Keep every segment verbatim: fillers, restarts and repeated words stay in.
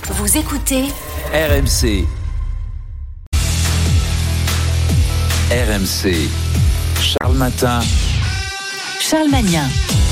Vous écoutez R M C. R M C. Charles Matin. Charles Magnin.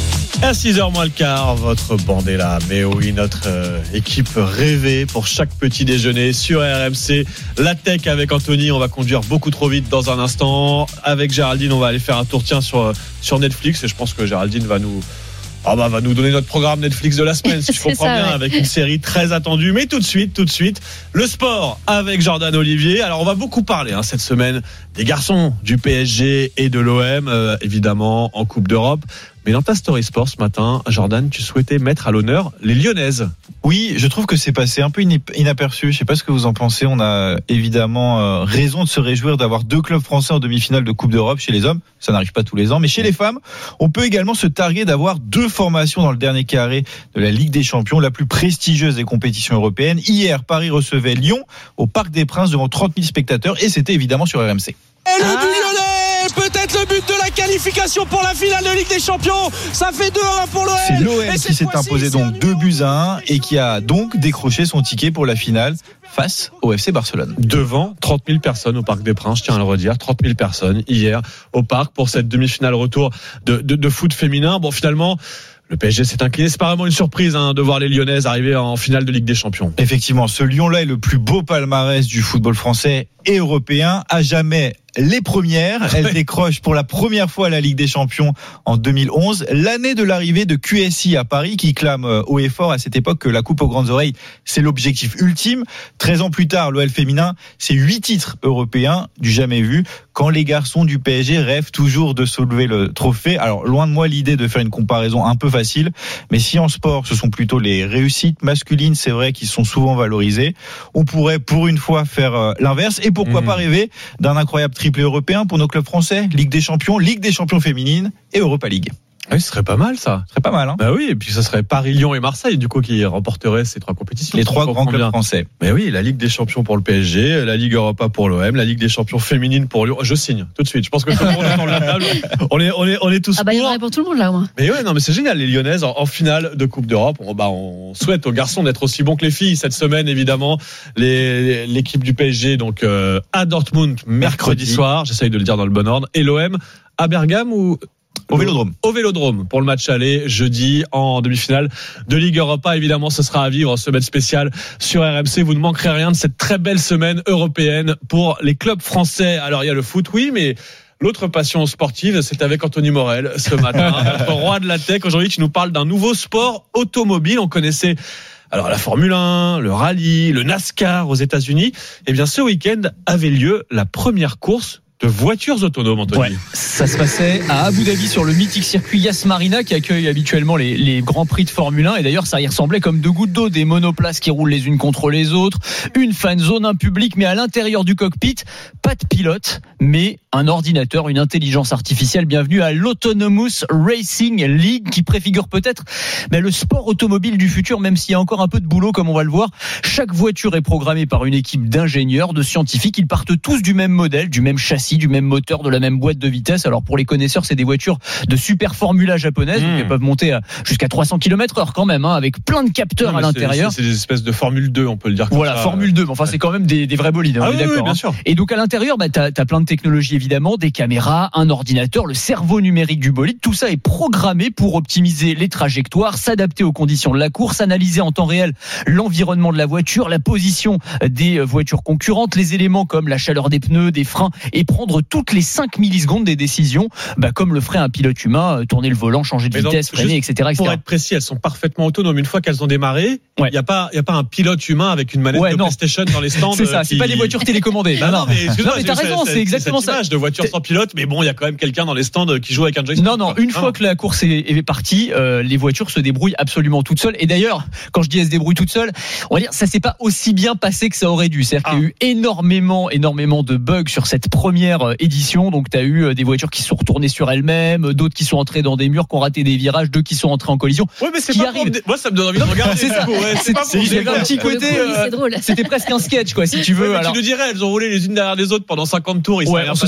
À six heures moins le quart, votre bande est là. Mais oui, notre euh, équipe rêvée pour chaque petit déjeuner sur R M C. La tech avec Anthony, on va conduire beaucoup trop vite dans un instant. Avec Géraldine, on va aller faire un tour tiens sur, sur Netflix. Et je pense que Géraldine va nous... Ah bah va nous donner notre programme Netflix de la semaine, si je comprends ça, bien, ouais. Avec une série très attendue. Mais tout de suite, tout de suite, le sport avec Jordan Olivier. Alors on va beaucoup parler hein, cette semaine des garçons du P S G et de l'O M, euh, évidemment en Coupe d'Europe. Mais dans ta story sport ce matin, Jordan, tu souhaitais mettre à l'honneur les Lyonnaises. Oui, je trouve que c'est passé un peu inaperçu. Je sais pas ce que vous en pensez. On a évidemment raison de se réjouir d'avoir deux clubs français en demi-finale de Coupe d'Europe chez les hommes. Ça n'arrive pas tous les ans. Mais chez les femmes, on peut également se targuer d'avoir deux formations dans le dernier carré de la Ligue des Champions, la plus prestigieuse des compétitions européennes. Hier, Paris recevait Lyon au Parc des Princes devant trente mille spectateurs et c'était évidemment sur R M C. Et le but lyonnais, peut-être le but de la qualification pour la finale de Ligue des Champions. Ça fait deux à un pour l'O M. C'est l'O M qui s'est imposé donc deux buts à un et qui a donc décroché son ticket pour la finale face au F C Barcelone. Devant trente mille personnes au Parc des Princes, je tiens à le redire, trente mille personnes hier au Parc pour cette demi-finale retour de, de, de foot féminin. Bon, finalement... Le P S G s'est incliné. C'est pas vraiment une surprise hein, de voir les Lyonnaises arriver en finale de Ligue des Champions. Effectivement, ce Lyon-là est le plus beau palmarès du football français et européen. À jamais les premières. Elles décrochent pour la première fois la Ligue des Champions en deux mille onze. L'année de l'arrivée de Q S I à Paris qui clame haut et fort à cette époque que la coupe aux grandes oreilles, c'est l'objectif ultime. treize ans plus tard, l'O L féminin, c'est huit titres européens du jamais vu. Quand les garçons du P S G rêvent toujours de soulever le trophée. Alors, loin de moi l'idée de faire une comparaison un peu facile, mais si en sport, ce sont plutôt les réussites masculines, c'est vrai, qui sont souvent valorisées, on pourrait pour une fois faire l'inverse. Et pourquoi mmh. pas rêver d'un incroyable triplé européen pour nos clubs français, Ligue des Champions, Ligue des Champions féminines et Europa League. Oui, ce serait pas mal ça. Ce serait pas mal, hein. Bah oui, et puis ça serait Paris, Lyon et Marseille du coup qui remporteraient ces trois compétitions. Les trois grands clubs bien. français. Mais oui, la Ligue des Champions pour le P S G, la Ligue Europa pour l'O M, la Ligue des Champions féminines pour Lyon. Je signe tout de suite. Je pense que tout le monde est dans la table. On est, on est, on est tous. Ah bah il y en aurait pour tout le monde là, moi. Mais ouais, non, mais c'est génial. Les Lyonnaises en, en finale de Coupe d'Europe. On, bah, on souhaite aux garçons d'être aussi bons que les filles cette semaine, évidemment. Les, l'équipe du P S G donc euh, à Dortmund mercredi, mercredi soir. J'essaye de le dire dans le bon ordre. Et l'O M à Bergame ou Au Vélodrome. Au Vélodrome pour le match aller jeudi en demi-finale de Ligue Europa. Évidemment, ce sera à vivre, semaine spéciale sur R M C. Vous ne manquerez rien de cette très belle semaine européenne pour les clubs français. Alors, il y a le foot, oui, mais l'autre passion sportive, c'est avec Anthony Morel ce matin, notre roi de la tech. Aujourd'hui, tu nous parles d'un nouveau sport automobile. On connaissait alors la Formule un, le rallye, le NASCAR aux États-Unis. Eh bien, ce week-end avait lieu la première course de voitures autonomes, Anthony. Ouais, ça se passait à Abu Dhabi sur le mythique circuit Yas Marina qui accueille habituellement les, les grands prix de Formule un. Et d'ailleurs, ça y ressemblait comme deux gouttes d'eau, des monoplaces qui roulent les unes contre les autres, une fan zone, un public, mais à l'intérieur du cockpit, pas de pilote, mais un ordinateur, une intelligence artificielle. Bienvenue à l'Autonomous Racing League qui préfigure peut-être mais le sport automobile du futur, même s'il y a encore un peu de boulot, comme on va le voir. Chaque voiture est programmée par une équipe d'ingénieurs, de scientifiques. Ils partent tous du même modèle, du même châssis, du même moteur, de la même boîte de vitesse. Alors pour les connaisseurs, c'est des voitures de super Formula japonaise, mmh. donc elles peuvent monter à jusqu'à trois cents kilomètres heure quand même, hein, avec plein de capteurs non, à l'intérieur. C'est, c'est des espèces de Formule deux, on peut le dire comme voilà, ça. Formule deux, mais enfin ouais. c'est quand même des, des vrais bolides, ah on est oui, d'accord. Oui, bien hein. sûr. Et donc à l'intérieur, bah, t'as, t'as plein de technologies évidemment, des caméras, un ordinateur, le cerveau numérique du bolide. Tout ça est programmé pour optimiser les trajectoires, s'adapter aux conditions de la course, analyser en temps réel l'environnement de la voiture, la position des voitures concurrentes, les éléments comme la chaleur des pneus, des freins, et prendre toutes les cinq millisecondes des décisions, bah, comme le ferait un pilote humain, tourner le volant, changer de mais vitesse, donc, freiner, et cetera, et cetera. Pour être précis, elles sont parfaitement autonomes. Une fois qu'elles ont démarré, il ouais. n'y a pas, il y a pas un pilote humain avec une manette ouais, de non. PlayStation dans les stands. C'est ça, qui... c'est pas des voitures télécommandées. Bah non, mais, non, mais t'as c'est, raison, c'est, c'est exactement cette ça. Image de voiture sans pilote, mais bon, il y a quand même quelqu'un dans les stands qui joue avec un joystick. Non, non, une fois que la course est, est partie, euh, les voitures se débrouillent absolument toutes seules. Et d'ailleurs, quand je dis elles se débrouillent toutes seules, on va dire ça s'est pas aussi bien passé que ça aurait dû. C'est-à-dire ah. qu'il y a eu énormément, énormément de bugs sur cette première édition. Donc t'as eu des voitures qui sont retournées sur elles-mêmes, d'autres qui sont entrées dans des murs, qui ont raté des virages, deux qui sont entrés en collision. Ouais, mais c'est pas pour... Moi, ça me donne envie de regarder. C'est ça. Ouais, c'est, c'est pas pour il y avait un petit côté. Euh, c'était presque un sketch, quoi, si tu veux. Ouais, alors... Tu le dirais, elles ont roulé les unes derrière les autres pendant cinquante tours. Ouais, on se serait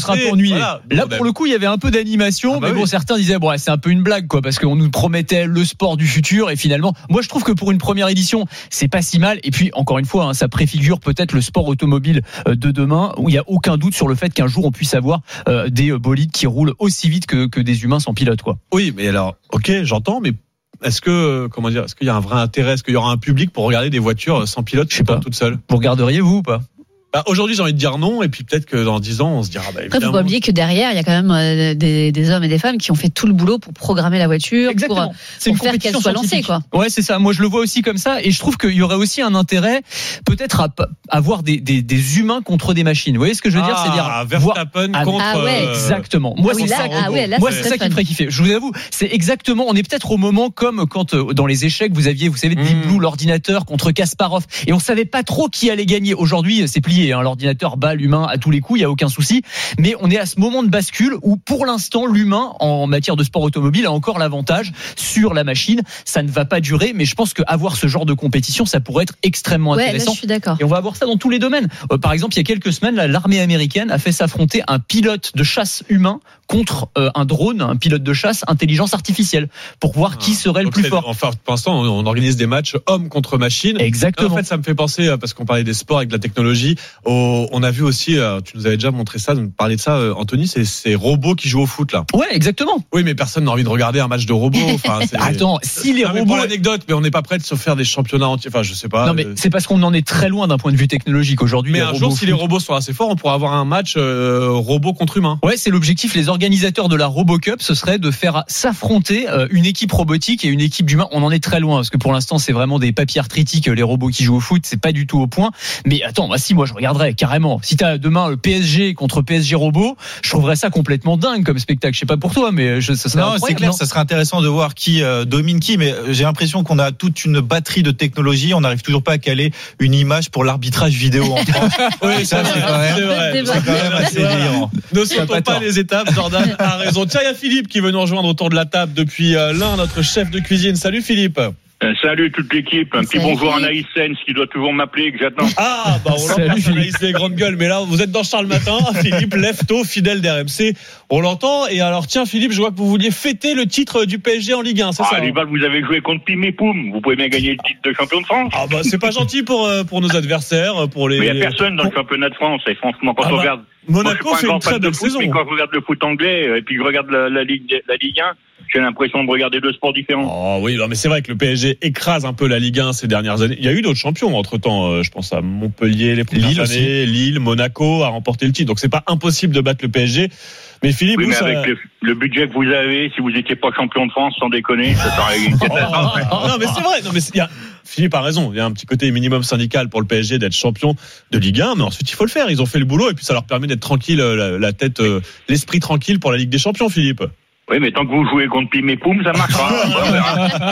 un peu ennuyé. Voilà. Là, Bon, pour le coup, il y avait un peu d'animation, ah bah mais bon, oui. certains disaient, bon, c'est un peu une blague, quoi, parce qu'on nous promettait le sport du futur, et finalement, moi, je trouve que pour une première édition, c'est pas si mal. Et puis, encore une fois, hein, ça préfigure peut-être le sport automobile de demain, où il y a aucun doute sur le fait qu'un jour, on puisse avoir euh, des bolides qui roulent aussi vite que, que des humains sans pilote, quoi. Oui, mais alors, ok, j'entends, mais est-ce que, comment dire, est-ce qu'il y a un vrai intérêt, est-ce qu'il y aura un public pour regarder des voitures sans pilote, Je sais pas. toutes seules? Vous regarderiez, vous, ou pas? Bah, aujourd'hui, j'ai envie de dire non, et puis peut-être que dans dix ans, on se dira, bah, Après, faut pas oublier que derrière, il y a quand même euh, des, des hommes et des femmes qui ont fait tout le boulot pour programmer la voiture, Exactement. pour, C'est pour une faire qu'elle compétition soit lancée, scientifique. quoi. Ouais, c'est ça. Moi, je le vois aussi comme ça, et je trouve qu'il y aurait aussi un intérêt, peut-être, à p- avoir des, des, des humains contre des machines. Vous voyez ce que je veux dire? Ah, C'est-à-dire voir- Verstappen Ah, contre. ah ouais, euh, Exactement. Moi, Ah oui, c'est là- ça. ah ouais, là, Moi, c'est c'est très ça qui fun. me ferait kiffer. Je vous avoue, c'est exactement. On est peut-être au moment comme quand euh, dans les échecs, vous aviez, vous savez, Deep Mm. Blue, l'ordinateur contre Kasparov, et on savait pas trop qui allait gagner. Aujourd'hui, c'est plié. Hein. L'ordinateur bat l'humain à tous les coups, il y a aucun souci. Mais on est à ce moment de bascule où, pour l'instant, l'humain, en matière de sport automobile, a encore l'avantage sur la machine. Ça ne va pas durer, mais je pense qu'avoir ce genre de compétition, ça pourrait être extrêmement Ouais, là, intéressant. je suis d'accord. Et on va avoir ça dans tous les domaines. Euh, par exemple, il y a quelques semaines, là, l'armée américaine a fait s'affronter un pilote de chasse humain contre euh, un drone, un pilote de chasse intelligence artificielle, pour voir qui serait le Donc plus c'est- fort. Enfin, pour l'instant, on on organise des matchs hommes contre machines. Exactement. En fait, ça me fait penser, euh, parce qu'on parlait des sports avec de la technologie, au- on a vu aussi, euh, tu nous avais déjà montré ça, nous parlais de ça, euh, Anthony, c'est ces robots qui jouent au foot, là. Ouais, exactement. Oui, mais personne n'a envie de regarder un match de robots. Enfin, c'est- Attends, si les Non, mais robots. pour l'anecdote, mais on n'est pas prêt de se faire des championnats entiers. Enfin, je sais pas. Non, mais euh, c'est parce qu'on en est très loin d'un point de vue technologique aujourd'hui. mais les un robots jour, si foot. les robots sont assez forts, on pourra avoir un match euh, robot contre humain. Ouais, c'est l'objectif. Les organisateurs de la RoboCup, ce serait de faire s'affronter euh, une équipe robotique et une équipe d'humains. On en est très loin parce que pour l'instant, c'est vraiment des papiers arthritiques. Les robots qui jouent au foot, c'est pas du tout au point. Mais attends, bah si, moi je regarderais carrément. Si t'as demain le P S G contre P S G robot, je trouverais ça complètement dingue comme spectacle. Je sais pas pour toi, mais je, ça serait Non, c'est incroyable, clair, non ça serait intéressant de voir qui euh, domine qui, mais j'ai l'impression qu'on a toute une batterie de technologies, on n'arrive toujours pas à caler une image pour l'arbitrage vidéo en France. Oui, ça, c'est quand même, c'est vrai. C'est c'est quand même assez délirant. Ne Ça a sautons pas pas tort. les étapes, Jordan a raison. Tiens, il y a Philippe qui veut nous rejoindre autour de la table depuis euh, l'un, notre chef de cuisine. Salut Philippe. Euh, salut toute l'équipe, un petit Salut. bonjour à Anaïs Sens qui doit toujours m'appeler, que j'attends. Ah, bah on Salut, l'embrasse, Philippe. Anaïs les grandes gueules, mais là, vous êtes dans Charles Matin. Philippe, lève tôt, fidèle d'R M C. On l'entend. Et alors, tiens, Philippe, je vois que vous vouliez fêter le titre du P S G en Ligue un, c'est Ah, ça? les hein balles, vous avez joué contre Pim et Poum, vous pouvez bien gagner le titre de champion de France. Ah, bah, c'est pas gentil pour, euh, pour nos adversaires, pour les. Mais il n'y a personne dans le pour- championnat de France, et franchement, quand Ah on bah, regarde. Moi, je suis Monaco pas un fait grand une très fan de belle foot, saison. mais quand je regarde le foot anglais, euh, et puis que je regarde la, la, Ligue, la Ligue un, j'ai l'impression de regarder deux sports différents. Oh oui, non, mais c'est vrai que le P S G écrase un peu la Ligue un ces dernières années. Il y a eu d'autres champions entre temps. Je pense à Montpellier les premières Lille années, Lille, Monaco a remporté le titre. Donc c'est pas impossible de battre le P S G. Mais Philippe, Oui, vous, mais ça... avec le, le budget que vous avez, si vous n'étiez pas champion de France, sans déconner, ça serait une Oh, catastrophe. non mais c'est vrai. Non mais il y a... Philippe a raison. Il y a un petit côté minimum syndical pour le P S G d'être champion de Ligue un, mais ensuite il faut le faire. Ils ont fait le boulot et puis ça leur permet d'être tranquille, la, la tête, euh, l'esprit tranquille pour la Ligue des Champions, Philippe. Oui, mais tant que vous jouez contre Pim et Poum, ça marchera. On verra.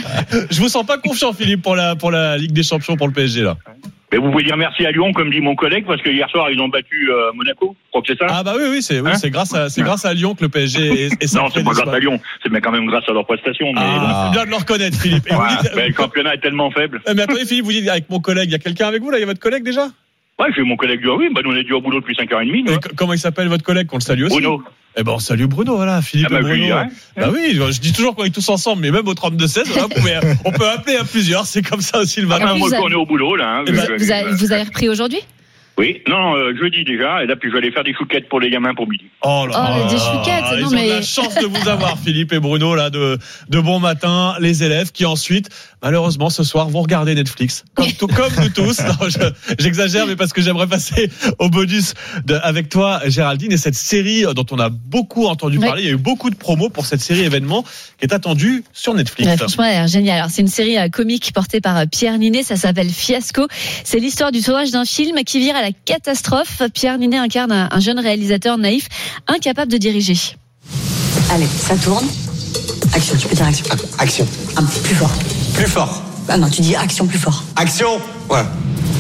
Je vous sens pas confiant, Philippe, pour la pour la Ligue des Champions pour le P S G là. Mais vous pouvez dire merci à Lyon, comme dit mon collègue, parce que hier soir, ils ont battu euh, Monaco. Je crois que c'est ça. Ah bah oui oui c'est oui, Hein c'est grâce à c'est grâce à Lyon que le P S G est, est Non, sacré, c'est pas n'est-ce grâce à Lyon. C'est bien quand même grâce à leurs prestations. Mais, Ah, c'est bien de le reconnaître, Philippe. Et Ouais, vous dites- mais le championnat est tellement faible. Eh, mais attendez, Philippe, vous dites avec mon collègue, il y a quelqu'un avec vous là, il y a votre collègue déjà? Ouais, j'ai mon collègue du oui, bah nous on est dû au boulot depuis cinq heures trente. Et Nous, hein. c- comment il s'appelle votre collègue qu'on le salue aussi? Bruno. Eh ben on salue Bruno, voilà, Philippe Ah bah, et je lui Bruno. dirai. Bah oui, je dis toujours qu'on est tous ensemble, mais même au trente-deux seize, voilà, on, pouvait- on peut appeler à plusieurs, c'est comme ça aussi le Ah matin. bah, moi, vous quand avez- on est au boulot, là. Hein, Eh ben, je- Vous, je- avez, vous avez repris aujourd'hui? Oui, non, euh, jeudi déjà, et là, puis je vais aller faire des chouquettes pour les gamins pour midi. Oh là Oh, là, des chouquettes, ils non, ont mais- de la chance de vous avoir, Philippe et Bruno, là, de, de bon matin, les élèves qui ensuite, malheureusement, ce soir, vont regarder Netflix. Comme, tout, comme nous tous. Non, je- j'exagère, mais parce que j'aimerais passer au bonus de, avec toi, Géraldine, et cette série dont on a beaucoup entendu Oui. parler. Il y a eu beaucoup de promos pour cette série événement qui est attendue sur Netflix. Ouais, franchement, elle a l'air géniale. Alors, c'est une série euh, comique portée par euh, Pierre Ninet. Ça s'appelle Fiasco. C'est l'histoire du tournage d'un film qui vire à la catastrophe. Pierre Ninet incarne un, un jeune réalisateur naïf, incapable de diriger. Allez, ça tourne. Action, tu peux dire action. Action. Un peu plus fort. Plus fort. Ah non, tu dis action plus fort. Action. Ouais.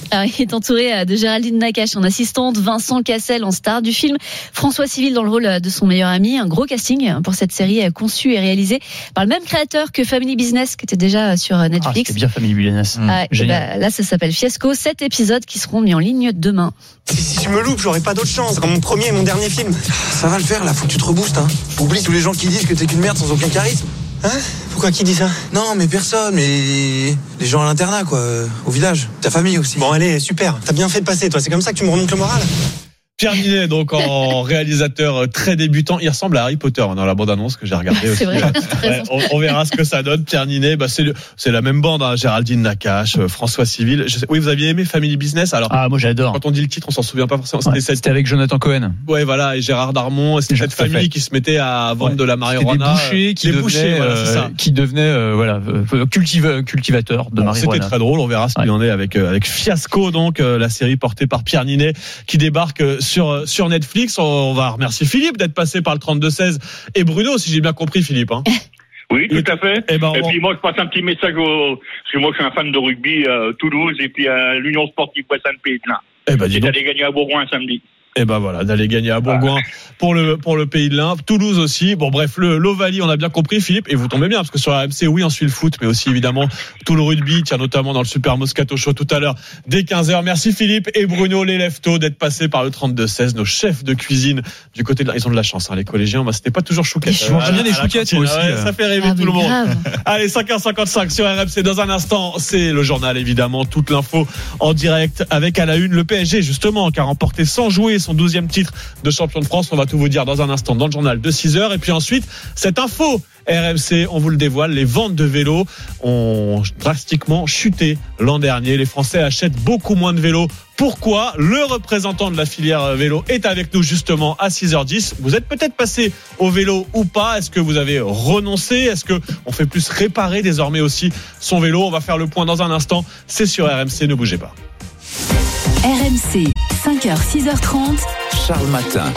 Alors, il est entouré de Géraldine Nakache en assistante, Vincent Cassel en star du film, François Civil dans le rôle de son meilleur ami. Un gros casting pour cette série conçue et réalisée par le même créateur que Family Business, qui était déjà sur Netflix. Ah, c'était bien Family Business. Mmh. Ah, Génial. Bah, là, ça s'appelle Fiasco. Sept épisodes qui seront mis en ligne demain. Si, si je me loupe, j'aurai pas d'autre chance. Comme mon premier et mon dernier film. Ça va le faire, là. Faut que tu te reboostes, hein. Oublie tous les gens qui disent que t'es qu'une merde sans aucun charisme. Hein? Pourquoi qui dit ça? Non, mais personne, mais les gens à l'internat, quoi, au village, ta famille aussi. Bon, allez, super. T'as bien fait de passer, toi. C'est comme ça que tu me remontes le moral. Pierre Ninet, donc en réalisateur très débutant, il ressemble à Harry Potter dans la bande-annonce que j'ai regardée aussi. C'est vrai. Ouais, on, on verra ce que ça donne. Pierre Ninet, bah c'est, le, c'est la même bande, hein. Géraldine Nakache, François Civil. Je sais, oui, vous aviez aimé Family Business? Alors, ah, moi j'adore. Quand on dit le titre, on s'en souvient pas forcément. C'était, ouais, cette... c'était avec Jonathan Cohen. Ouais, voilà, et Gérard Darmon. C'était cette famille qui se mettait à vendre ouais. de la marijuana. C'était des bouchers qui des devenaient, bouchers, voilà, c'est ça. Euh, qui devenaient euh, voilà, euh, cultive, cultivateurs de bon, marijuana. C'était très drôle. On verra ce qu'il ouais. en est avec euh, avec Fiasco, donc euh, la série portée par Pierre Ninet qui débarque euh, sur sur Netflix. On va remercier Philippe d'être passé par le trente-deux seize et Bruno, si j'ai bien compris, Philippe. Hein. Oui, tout à fait. Et, ben, et puis moi, je passe un petit message au, parce que moi, je suis un fan de rugby à Toulouse et puis à l'Union Sportive Ouessant-Pays-de-Lin. Eh ben, dis donc. D'aller gagner à Bourgoin samedi. Et ben voilà, d'aller gagner à Bourgoin pour le pour le Pays de l'Ain, Toulouse aussi. Bon bref, le l'Ovalie, on a bien compris, Philippe, et vous tombez bien parce que sur la R M C, oui, on suit le foot, mais aussi évidemment tout le rugby, tiens notamment dans le Super Moscato Show tout à l'heure dès quinze heures. Merci Philippe et Bruno les leftos d'être passés par le trente-deux seize, nos chefs de cuisine du côté de la... Ils ont de la chance, hein, les collégiens. Bah, c'était pas toujours chouquette. Je mange bien des chouquettes moi aussi. Ouais, ça fait rêver ah, tout le monde. Grave. Allez, cinq heures cinquante-cinq sur R M C. Dans un instant, c'est le journal évidemment, toute l'info en direct avec à la une le P S G justement qui a remporté sans jouer son douzième titre de champion de France. On va tout vous dire dans un instant dans le journal de six heures. Et puis ensuite, cette info R M C, on vous le dévoile, les ventes de vélos ont drastiquement chuté l'an dernier. Les Français achètent beaucoup moins de vélos. Pourquoi? Le représentant de la filière vélo est avec nous justement à six heures dix. Vous êtes peut-être passé au vélo ou pas? Est-ce que vous avez renoncé? Est-ce que on fait plus réparer désormais aussi son vélo? On va faire le point dans un instant. C'est sur R M C, ne bougez pas. R M C, cinq heures, six heures trente. Charles Matin.